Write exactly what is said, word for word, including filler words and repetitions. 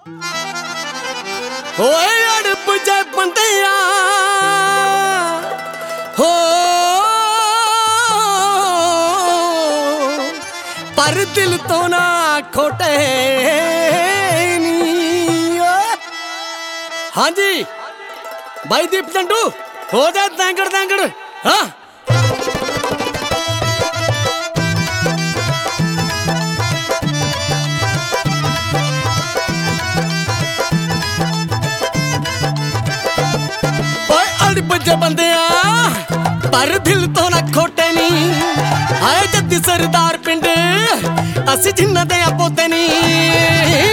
ओए अड़प जे बंदिया हो पर दिल तो ना खोटे नी। हाँ जी भाई दीप चंडू हो जाए तैंगड़ तैंगड़। हाँ बजे बंदे पर दिल तो ना खोटे नी। आए जद्दी सरदार पिंड असी जिन्ना दे पोते नी।